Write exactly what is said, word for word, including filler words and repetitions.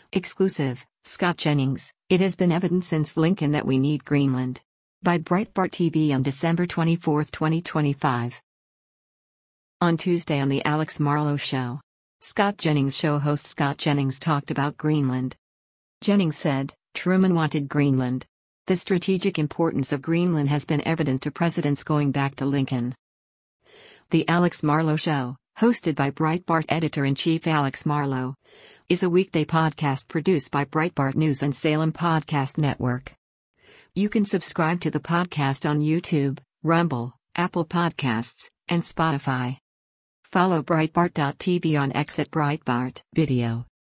Exclusive, Scott Jennings, it has been evident since Lincoln that we need Greenland. By Breitbart T V on December twenty-fourth, twenty twenty-five. On Tuesday on The Alex Marlow Show, Scott Jennings show host Scott Jennings talked about Greenland. Jennings said, Truman wanted Greenland. The strategic importance of Greenland has been evident to presidents going back to Lincoln. The Alex Marlow Show, hosted by Breitbart editor-in-chief Alex Marlow, is a weekday podcast produced by Breitbart News and Salem Podcast Network. You can subscribe to the podcast on YouTube, Rumble, Apple Podcasts, and Spotify. Follow Breitbart dot T V on X at Breitbart Video.